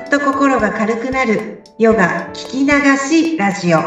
っと心が軽くなるヨガ聞き流しラジオ。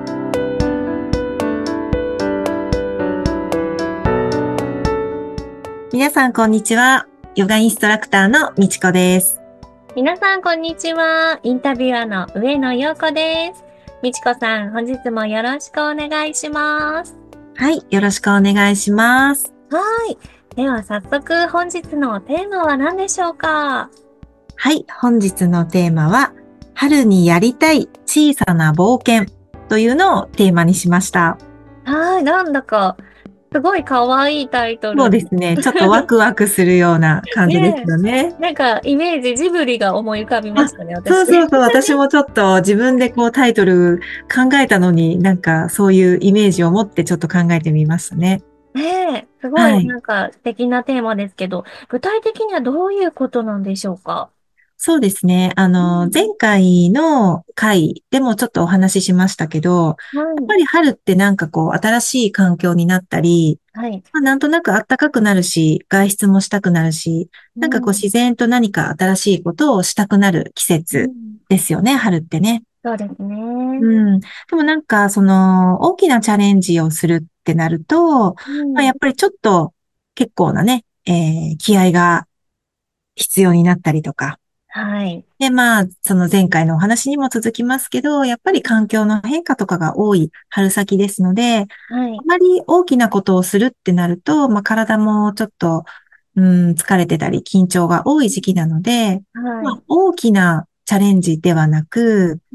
皆さんこんにちは。ヨガインストラクターのみちこです。 皆さん、こんにちは。インタビュアーの上野陽子です。みちこさん、本日もよろしくお願いします。 はい、よろしくお願いします。 はい。では、早速、本日のテーマは何でしょうか？ はい、本日のテーマは春にやりたい小さな冒険というのをテーマにしました。 はい、なんだか、すごい可愛いタイトそうル。 ですね、ちょっとワクワクするような感じですねよね。 え。なんか、イメージ、ジブリが思い浮かびまあ、 したね、私。 そうそうそう、私もちょっと自分でこうタイトル考えたのになんかそういうイメージを持ってちょっと考えてみましたね。 ねえ、すごい、 はい。 なんか、素敵なテーマですけど、具体的にはどういうことなんでしょうか？ そうですね。 うん。 前回の回でもちょっとお話ししましたけど、やはい。 っぱり春ってなんかこう新しい環境になったり、 はい。 まあ、なんとなく暖かくなるし、外出もしたくなるし、なんかこううん。 自然と何か新しいことをしたくなる季節うん。 ですよね、春ってね。 そうですね。 うん。でもなんか、大きなチャレンジをするってなると、まあ、やうん。 っぱりちょっと結構なね、気合が必要になったりとか。 はい。 で、まあ、その前回のお話にも続きますけど、やっぱり環境の変化とかが多い春先ですので、 はい。 あまり大きなことをするってなると、まあ、体もちょっと、疲れてたり緊張が多い時期なので、まあ、 はい。 大きなチャレンジではなく、 うん。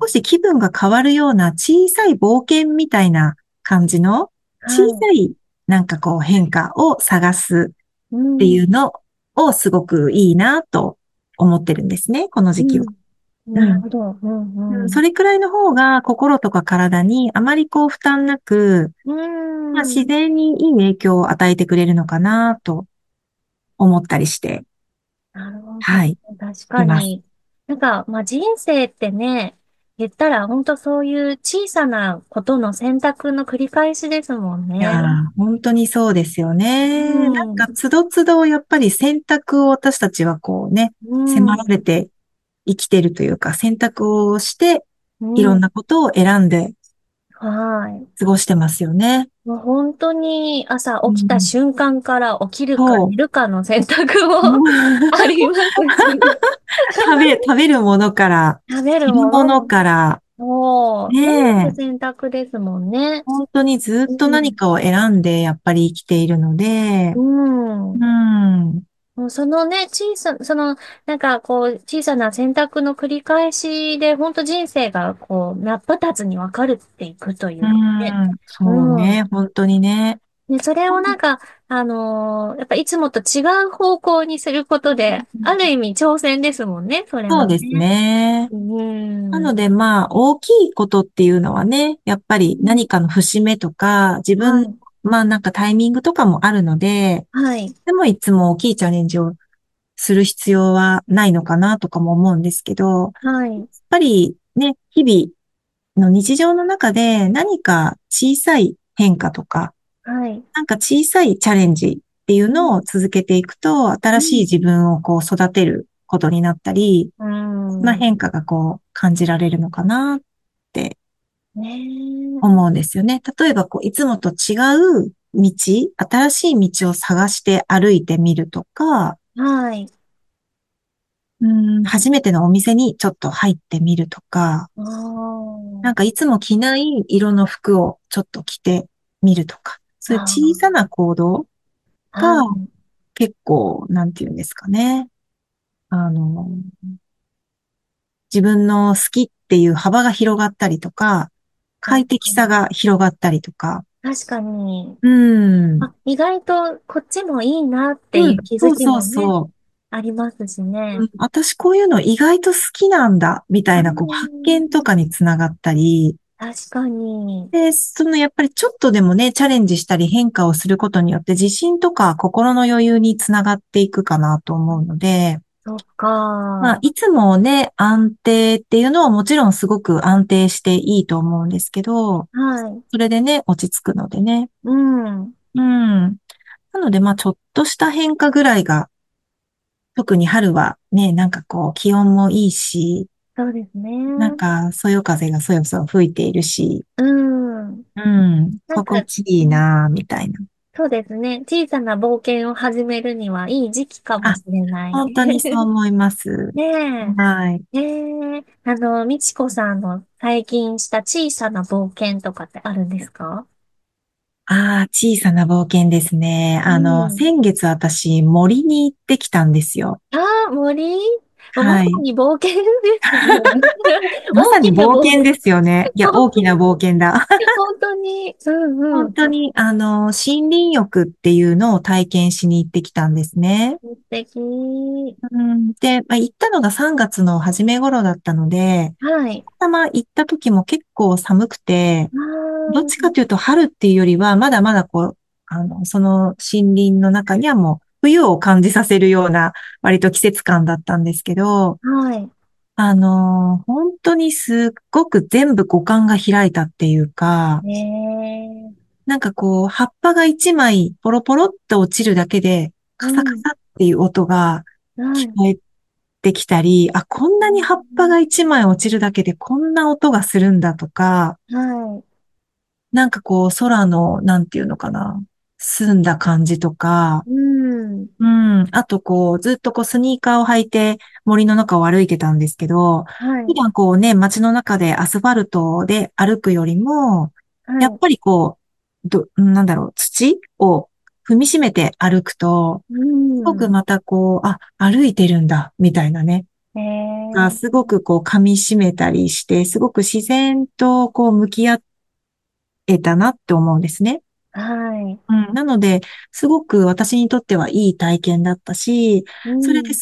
少し気分が変わるような小さい冒険みたいな感じの小はい。 さいなんかこう変化を探すっていうん。 うのをすごくいいなと思ってるんですね、この時期は。 うん。 うん。 なるほど。うん。うん。 それくらいの方が心とか体にあまりこう負担なく、 うまあ、自ん。 然にいい影響を与えてくれるのかなと思ったりして、 なるほど。 はい、 確います。 かに。なんか、まあ、人生ってね、言ったら本当そういう小さなことの選択の繰り返しですもんいやね。 ー、本当にそうですようね。なんか、 ん。 つどつどやっぱり選択を私たちはこうね、 う迫られん。 て生きてるというか、選択をして、 ういろんん。 なことを選んではい。 過ごしてますよね。 もう本当に朝起きたうん、 瞬間から起きるかそう。 寝るかの選択ももうありますし、 食べるものから、 食べる着るものものも、 から、 もう、全部ねえ、 選択ですもんね。 本当にずっとうん。 何かを選んでやっぱり生きているので、 うん。 うん、 もうそのね、なんかこう、小さな選択の繰り返しで、本当人生がこう、真っ二つに分かれていくといううかね。 ん、そううん。 ね、本当にね。 で、それをなんか、やっぱいつもと違う方向にすることで、ある意味挑戦ですもんね、それそうですもね。 ね。 うん。 なので、まあ、大きいことっていうのはね、やっぱり何かの節目とか、自分、 はい。 まあなんかタイミングとかもあるので、 はい。 でもいつも大きいチャレンジをする必要はないのかなとかも思うんですけど、やっはい。 ぱりね、日々の日常の中で何か小さい変化とか、 はい。 なんか小さいチャレンジっていううん。 のを続けていくと、新しいうん。 自分をこう育てることになったり、 うそんなん。 変化がこう感じられるのかなってね思うんですよね。例えばこういつもと違う道、新しい道を探して歩いてみるとか、 え。はい。 初めてのお店にちょっと入ってみるとか、 あなんかいつも着ない色の服をちょっと着てみるとか、そういう小さあ。 な行動がはい。 結構、なんていうんですかね。あの、自分の好きっていう幅が広がったりとか、快適さ確かに。 が広がったりとか、 確かに。 うん、 あ、意外とこっちもいいなってうん、 いう気づそうそうきもね、 そう。 ありますしね。 私こういうの意外と好きなんだ、みたあいなこう発ー、 見とかにつながったり、 確かに。 で、やっぱりちょっとでもね、チャレンジしたり変化をすることによって自信とか心の余裕につながっていくかなと思うので、 そっまあ、 か。 いつもね、安定っていうのはもちろんすごく安定していいと思うんですけど、 はい。 それでね、落ち着くのでね。 うん。 うん。なので、まあ、ちょっとした変化ぐらいが、 特に春はね、なんかこう気温もいいし、 そうですね。 なんかそよ風がそよそよ吹いているし、 うん。 うん、 なんか、 心地いいなぁ、みたいな。 そうですね。小さな冒険を始めるにはいい時期かもあ、 しれない。 本当にそう思います。 ねはい。 え。みちこさんの最近した小さな冒険とかってあるんですか？ ああ、小さな冒険ですね。 うん。 先月私森に行ってきたんですよ。 ああ、森もうまさはい。 に冒険ですね。 まさに大きな冒険で冒険。 すよね。いや、 本当に、 大きな冒険だ。 本当に。うんうん。 本当に、森林浴っていうのを体験しに行ってきたんですね。 素敵。 うん、で、行ったのが3月の初め頃だったので、 はい。 たま行った時も結構寒くて、 ああ、 どっちかというと春っていうよりは、まだまだこう、その森林の中にはもう冬を感じさせるような、割と季節感だったんですけど、 はい。 本当にすっごく全部五感が開いたっていうか、 ねえ。 なんかこう、葉っぱが一枚ポロポロって落ちるだけで、カサカうん。 サっていう音がはい。 聞こえてきたり、あ、こんなに葉っぱが一枚落ちるだけでこんな音がするんだとか、 はい。 なんかこう、空の、なんていうのかな、澄んだ感じとか、 うん。 うん。あとこう、ずっとこう、スニーカーを履いて森の中を歩いてたんですけど、 はい。 普段こうね、街の中でアスファルトで歩くよりも、やっはい。 ぱりこう、なんだろう、土を踏みしめて歩くと、 うすごくん。 またこう、あ、歩いてるんだ、みたいなね。が、すごくこう、噛み締めたりして、すごく自然とこう、向き合えたなって思うんですね。 はい。 うん、なので、すごく私にとってはいい体験だったし、 うん。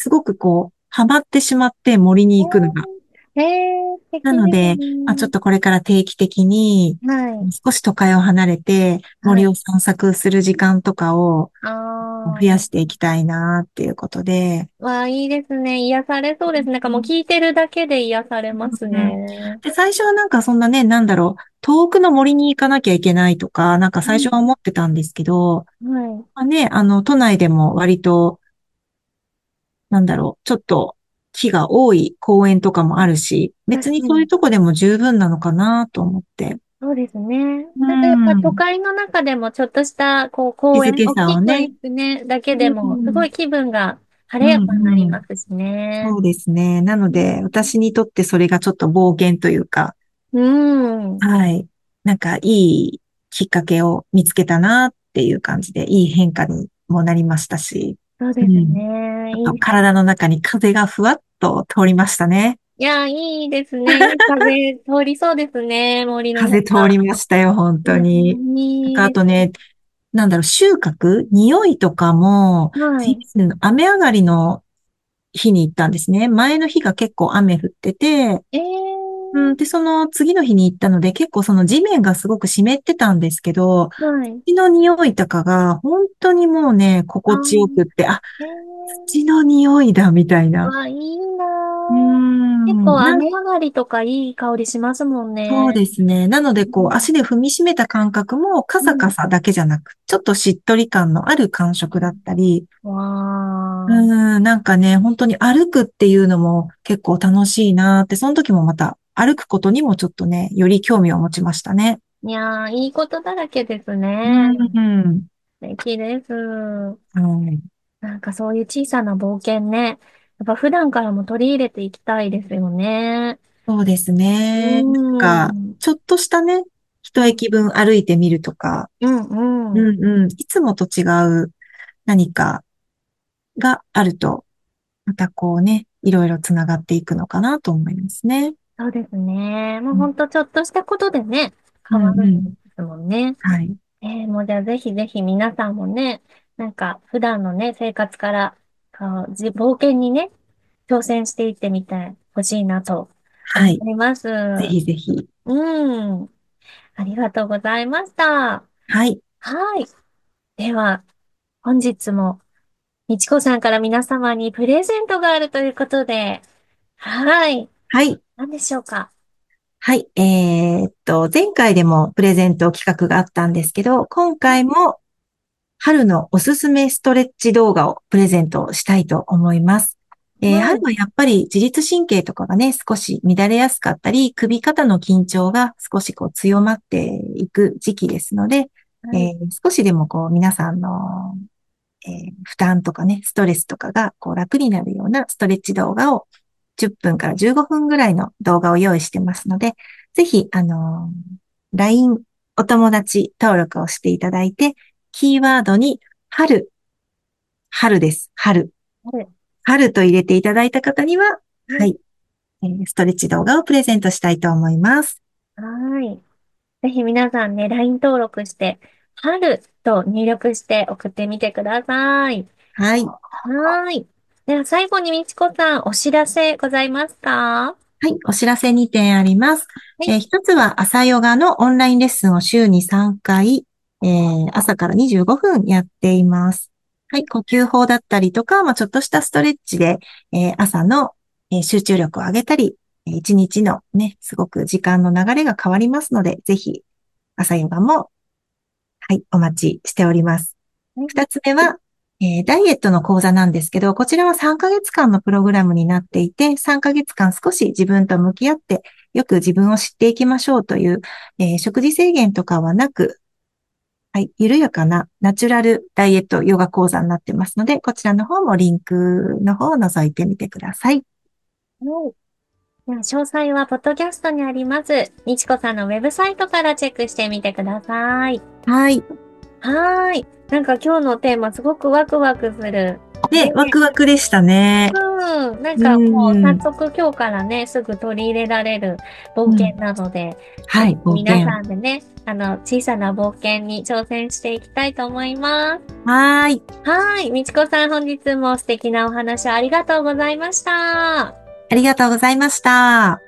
それですごくこう、ハマってしまって森に行くのが。 素敵ですなので、ちょっね。 とこれから定期的に、 はい。 少し都会を離れて、 はい。 森を散策する時間とかをあ増やしあ。 ていきたいなっていうことで、 わあ、いいですね。癒されそうです。なんかもう聞いてるだけで癒されますうん。 ね。 で、最初はなんかそんなね、なんだろう、遠くの森に行かなきゃいけないとか、なんか最初はうん。 思ってたんですけど、 はい。 まあね、都内でも割となんだろう、ちょっと木が多い公園とかもあるし、別にそういう確かに。 とこでも十分なのかなと思って。 そうですね。 うなんかやっぱ都ん。 会の中でもちょっとした、こう、公園、 静け大きい公園さをね。 ですね、だけでうも、すごん。 い気分が晴れやかになうん、うん。 りますしね。 そうですね。なので、私にとってそれがちょっと冒険というか、 うん。 はい。なんかいいきっかけを見つけたなっていう感じで、いい変化にもなりましたし、 そうですうん。 ね。 あと、 いい。 体の中に風がふわっと通りましたね。 いや、いいですね。いい風通りそうですね。森の風通り中。 ましたよ、本いや、 当に。なんいいですね。 かあとね、なんだろう、収穫匂いとかも、 はい。 雨上がりの日に行ったんですね。前の日が結構雨降ってて、うん、で、その次の日に行ったので、結構その地面がすごく湿ってたんですけど、 はい。 土の匂いとかが本当にもうね、 あ心地よくって、あ、 ー、 土の匂いだ、みたいな。 いいなうーー。結構ん、 雨上がりとかいい香りしますもんそうね。 ですね。なので、こう、 うん。 足で踏みしめた感覚もカサカうん。 サだけじゃなく、ちょっとしっとり感のある感触だったり、 わー。 なんかね、本当に歩くっていうのも結構楽しいなって、その時もまた歩くことにもちょっとね、より興味を持ちましたね。 いやー、いいことだらけですうね。 ん。 素敵です。 はい。 なんかそういう小さな冒険ね。やっぱ普段からも取り入れていきたいですよね。 そうですうね。なんか、 ーん。 ちょっとしたね、 うん、 一駅分歩いてみるとか、 うん、うん。 うんうん。いつもと違う何かがあると、またこうね、いろいろつながっていくのかなと思いますね。 そうですね。もううんほんとちょっとしたことでね、変わうんうん。 るんですもんね。 はい。 もうじゃあぜひぜひ皆さんもね、なんか普段のね、生活から、冒険にね、挑戦していってみてほしいなと思はい。 います。 ぜひぜひ。 うん。ありがとうございました。 はい。 はい。では、本日も、みちこさんから皆様にプレゼントがあるということで、はい。 はい。 何でしょうか？ はい。前回でもプレゼント企画があったんですけど、今回も春のおすすめストレッチ動画をプレゼントしたいと思います。 はい。 春はやっぱり自律神経とかがね、少し乱れやすかったり、首肩の緊張が少しこう強まっていく時期ですので、 はい。 少しでもこう皆さんの、負担とかね、ストレスとかがこう楽になるようなストレッチ動画を10分から15分ぐらいの動画を用意してますので、ぜひ、LINE お友達登録をしていただいて、キーワードに春、春です。春。 はい。 春と入れていただいた方には、 うん。 はい、ストレッチ動画をプレゼントしたいと思います。 はい。ぜひ皆さんね、LINE 登録して、春と入力して送ってみてください。 はい。 はーい。では最後にみちこさん、お知らせございますか？ はい、お知らせ2点あります。 はい。 一つは朝ヨガのオンラインレッスンを週に3回、朝から25分やっています。はい、呼吸法だったりとか、ちょっとしたストレッチで、朝の、集中力を上げたり、一日のね、すごく時間の流れが変わりますので、ぜひ朝ヨガも、はい、お待ちしております。 はい。 二つ目は、ダイエットの講座なんですけど、こちらは3ヶ月間のプログラムになっていて、3ヶ月間少し自分と向き合って、よく自分を知っていきましょうという、食事制限とかはなく、はい、緩やかなナチュラルダイエットヨガ講座になってますので、こちらの方もリンクの方を覗いてみてください。 はい。では詳細はポッドキャストにあります、みちこさんのウェブサイトからチェックしてみてください。 はい。 はーい。なんか今日のテーマすごくワクワクする。ね。 で、ワクワクでしたね。 うん。なんうかもう早ん。 速今日からね、すぐ取り入れられる冒険うん。 なので、ぜひはい、冒皆険。 さんでね、小さな冒険に挑戦していきたいと思います。 はーい。 はーい。みちこさん本日も素敵なお話ありがとうございました。 ありがとうございました。